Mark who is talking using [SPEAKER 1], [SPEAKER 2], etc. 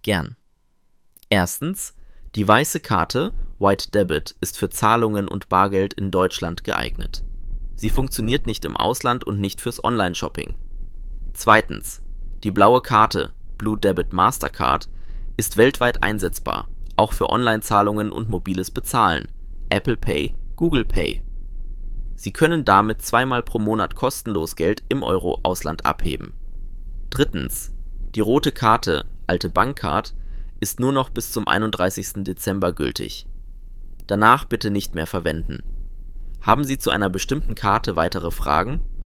[SPEAKER 1] Gern. Erstens, die weiße Karte White Debit ist für Zahlungen und Bargeld in Deutschland geeignet. Sie funktioniert nicht im Ausland und nicht fürs Online-Shopping. Zweitens, die blaue Karte Blue Debit Mastercard ist weltweit einsetzbar, auch für Online-Zahlungen und mobiles Bezahlen, Apple Pay, Google Pay. Sie können damit zweimal pro Monat kostenlos Geld im Euro-Ausland abheben. Drittens, die rote Karte Alte Bankcard ist nur noch bis zum 31. Dezember gültig. Danach bitte nicht mehr verwenden. Haben Sie zu einer bestimmten Karte weitere Fragen